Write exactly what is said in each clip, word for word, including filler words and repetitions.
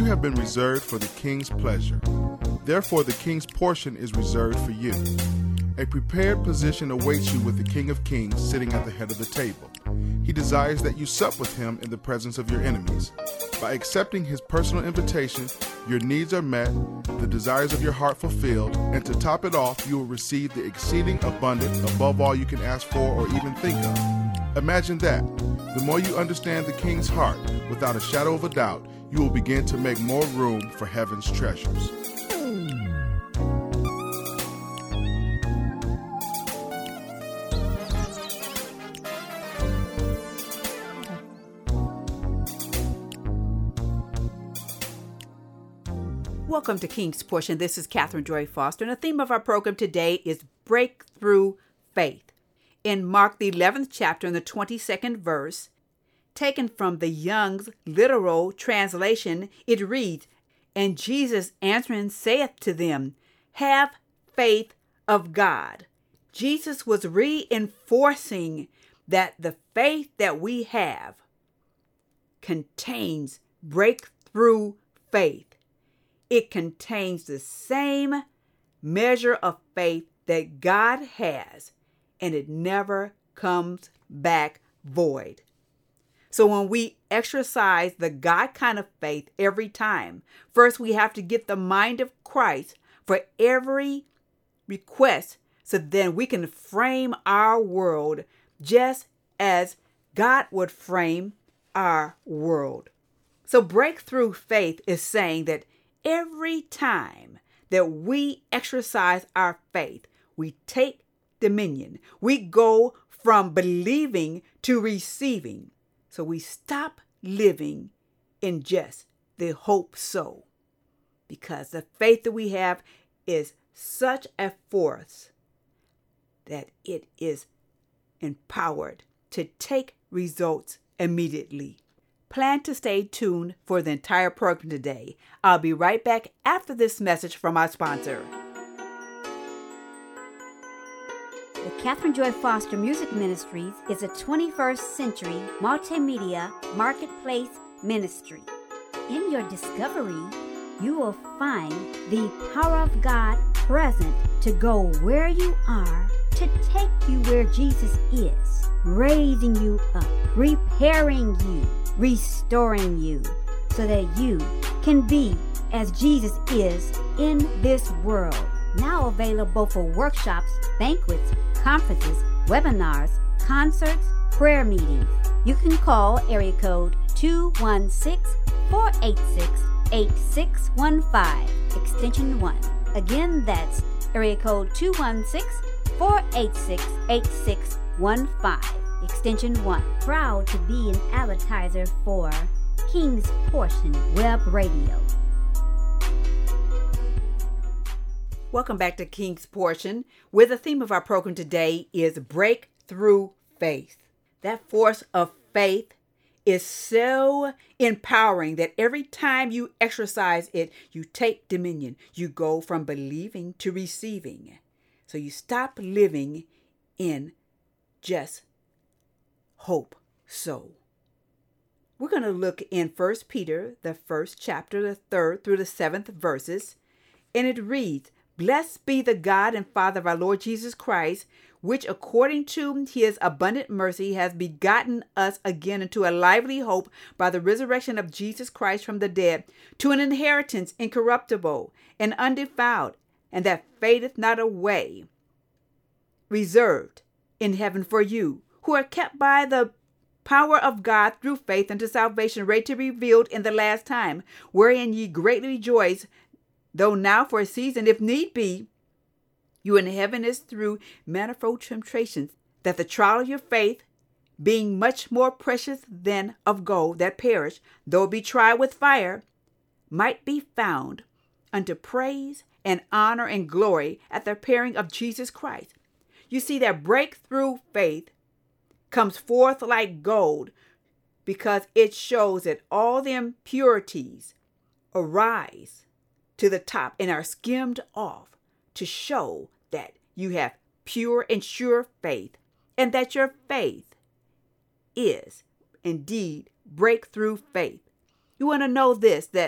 have been reserved for the king's pleasure. Therefore, the king's portion is reserved for you. A prepared position awaits you with the King of Kings sitting at the head of the table. He desires that you sup with him in the presence of your enemies. By accepting his personal invitation, your needs are met, the desires of your heart fulfilled, and to top it off, you will receive the exceeding abundant above all you can ask for or even think of. Imagine that. The more you understand the king's heart, without a shadow of a doubt, you will begin to make more room for heaven's treasures. Welcome to King's Portion. This is Catherine Joy Foster, and the theme of our program today is Breakthrough Faith. In Mark, the eleventh chapter, and the twenty-second verse, taken from the Young's literal translation, it reads, "And Jesus answering saith to them, Have faith of God." Jesus was reinforcing that the faith that we have contains breakthrough faith. It contains the same measure of faith that God has, and it never comes back void. So when we exercise the God kind of faith every time, first we have to get the mind of Christ for every request, so then we can frame our world just as God would frame our world. So breakthrough faith is saying that every time that we exercise our faith, we take dominion. We go from believing to receiving. So we stop living in just the hope so. Because the faith that we have is such a force that it is empowered to take results immediately. Plan to stay tuned for the entire program today. I'll be right back after this message from our sponsor. The Catherine Joy Foster Music Ministries is a twenty-first century multimedia marketplace ministry. In your discovery, you will find the power of God present to go where you are, to take you where Jesus is, raising you up, repairing you, restoring you, so that you can be as Jesus is in this world. Now available for workshops, banquets, conferences, webinars, concerts, prayer meetings. You can call area code two one six, four eight six, eight six one five, extension one. Again, that's area code two one six, four eight six, eight six one five. Extension one. Proud to be an advertiser for King's Portion Web Radio. Welcome back to King's Portion, where the theme of our program today is breakthrough faith. That force of faith is so empowering that every time you exercise it, you take dominion. You go from believing to receiving. So you stop living in just hope so. We're going to look in First Peter, the first chapter, the third through the seventh verses, and it reads, "Blessed be the God and Father of our Lord Jesus Christ, which according to his abundant mercy has begotten us again into a lively hope by the resurrection of Jesus Christ from the dead, to an inheritance incorruptible and undefiled, and that fadeth not away, reserved in heaven for you, who are kept by the power of God through faith unto salvation, ready to be revealed in the last time, wherein ye greatly rejoice, though now for a season, if need be, you in heaven is through manifold temptations, that the trial of your faith, being much more precious than of gold that perish, though it be tried with fire, might be found unto praise and honor and glory at the appearing of Jesus Christ. You see, that breakthrough faith comes forth like gold because it shows that all the impurities arise to the top and are skimmed off to show that you have pure and sure faith, and that your faith is indeed breakthrough faith. You want to know this, that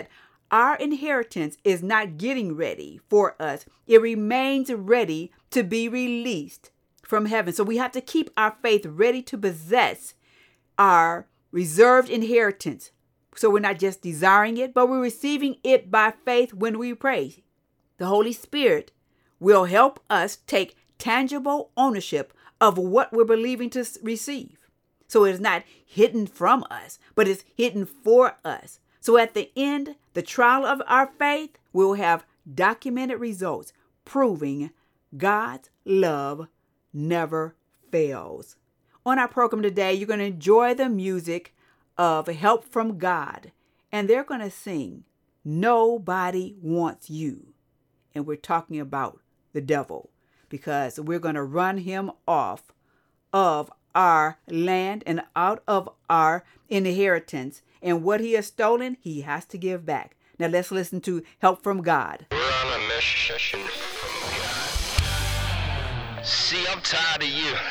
our inheritance is not getting ready for us. It remains ready to be released from heaven. So we have to keep our faith ready to possess our reserved inheritance. So we're not just desiring it, but we're receiving it by faith when we pray. The Holy Spirit will help us take tangible ownership of what we're believing to receive. So it is not hidden from us, but it's hidden for us. So at the end, the trial of our faith will have documented results proving God's love never fails. On our program today, you're going to enjoy the music of Help from God, and they're going to sing Nobody Wants You. And we're talking about the devil, because we're going to run him off of our land and out of our inheritance. And what he has stolen, he has to give back. Now let's listen to Help from God. We're on a mission from God. See, I'm tired of you.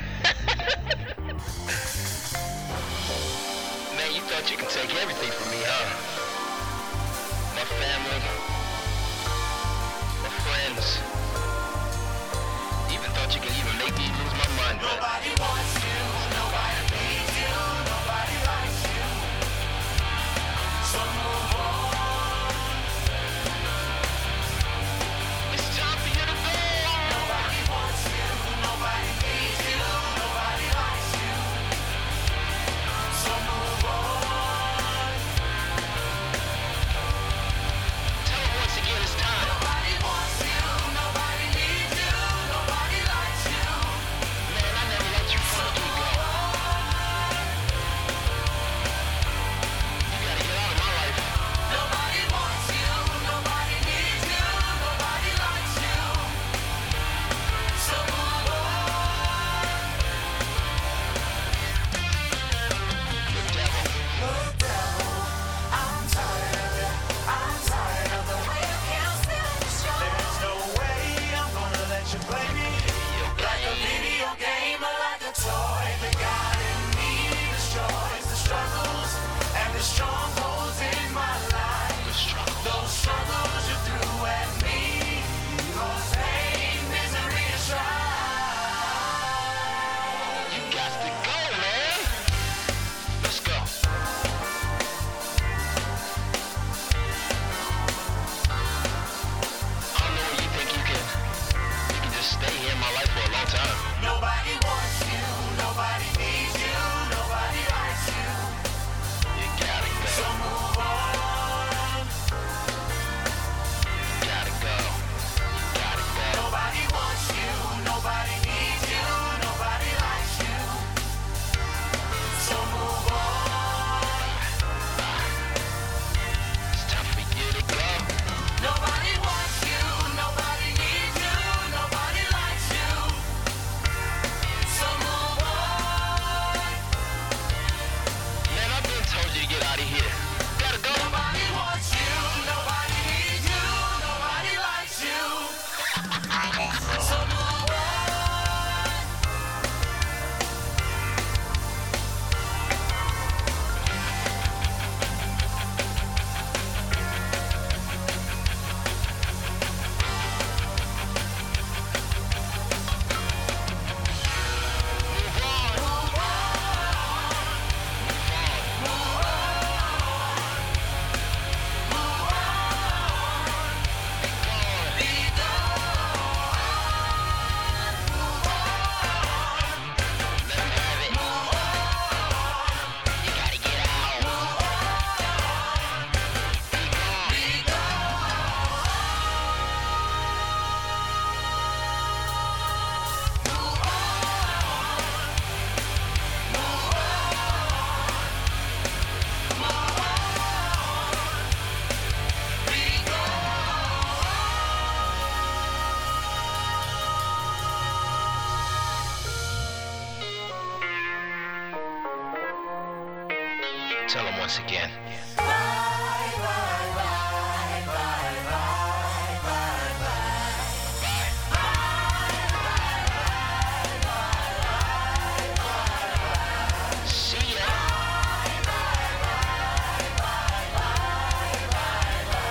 Man, you thought you could take everything from me, huh? My family, my friends. Even thought you could even make me lose my mind. But nobody wants you, nobody needs you, nobody likes you. So move on. It's time for you to go. Nobody wants you, nobody needs you, nobody likes you. So move on. Tell them once again it's time. Nobody wants you, nobody needs you, nobody likes you. Man, I never let you from the get-go. You gotta get out of my life. Nobody wants you, nobody needs you, nobody likes you. So move on. The devil. The devil. I'm tired of it. I'm tired of the way you can't stand the show. There's no way I'm gonna let you play me like a video game or like a toy. The God in me destroys the struggles and the strongholds in my life. Those struggles you threw at me cause pain, misery, and strife. You got to go, man. Let's go. I don't know where you think you can, you can just stay here in my life for a long time. Nobody wants you, nobody needs you, nobody likes you. You gotta go. So move on. You gotta go. You gotta go. Nobody wants you, nobody needs you, nobody likes you. So move on. It's time for you to go. Nobody wants you, nobody needs you, nobody likes you. So move on. Man, I've been told you to get out of here. Gotta go. Nobody wants you, nobody needs you, nobody likes you. So move on. Tell him once again. See ya.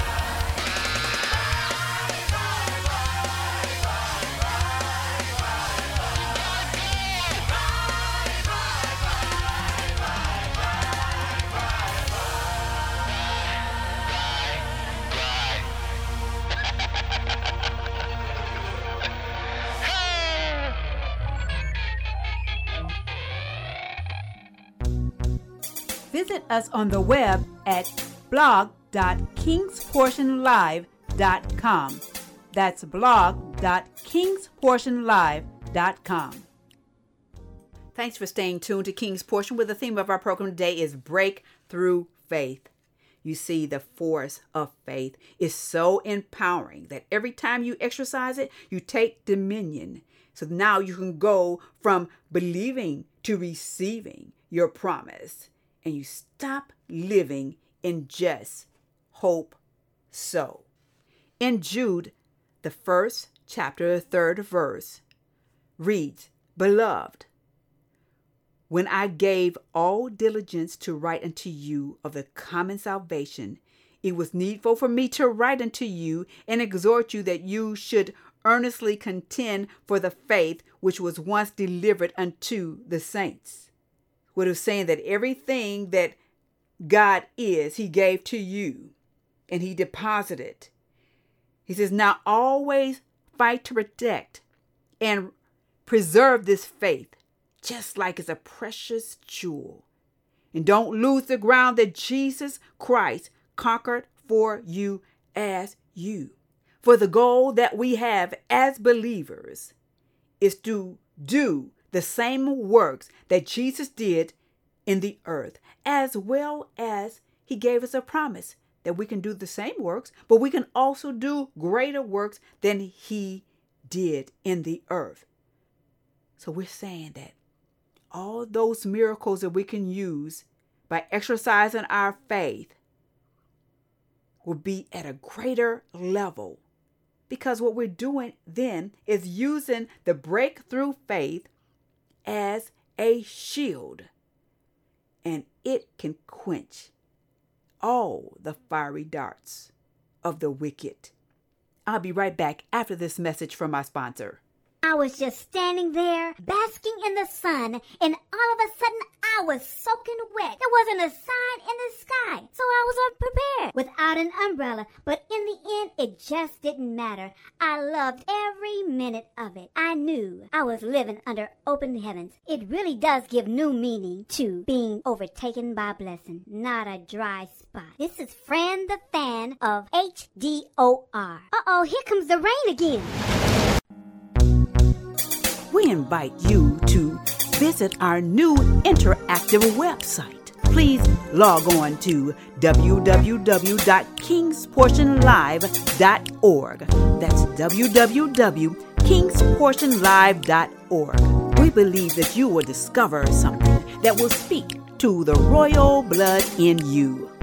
visit us on the web at blog dot kings portion live dot com. That's blog dot kings portion live dot com. Thanks for staying tuned to King's Portion, where the theme of our program today is Breakthrough Faith. You see, the force of faith is so empowering that every time you exercise it, you take dominion. So now you can go from believing to receiving your promise, and you stop living in just hope so. In Jude, the first chapter, the third verse, reads, Beloved, when I gave all diligence to write unto you of the common salvation, it was needful for me to write unto you and exhort you that you should earnestly contend for the faith which was once delivered unto the saints. What it was saying that everything that God is, he gave to you and he deposited. He says, now always fight to protect and preserve this faith, just like it's a precious jewel. And don't lose the ground that Jesus Christ conquered for you as you. For the goal that we have as believers is to do the same works that Jesus did in the earth, as well as he gave us a promise that we can do the same works, but we can also do greater works than he did in the earth. So we're saying that all those miracles that we can use by exercising our faith will be at a greater level, because what we're doing then is using the breakthrough faith as a shield, and it can quench all the fiery darts of the wicked. I'll be right back after this message from my sponsor. I was just standing there, basking in the sun, and all of a sudden I was soaking wet. There wasn't a sign in the sky, so I was unprepared without an umbrella. But in the end, it just didn't matter. I loved every minute of it. I knew I was living under open heavens. It really does give new meaning to being overtaken by blessing, not a dry spot. This is Fran the Fan of H D O R. Uh-oh, here comes the rain again. We invite you to visit our new interactive website. Please log on to w w w dot kings portion live dot org. That's w w w dot kings portion live dot org. We believe that you will discover something that will speak to the royal blood in you.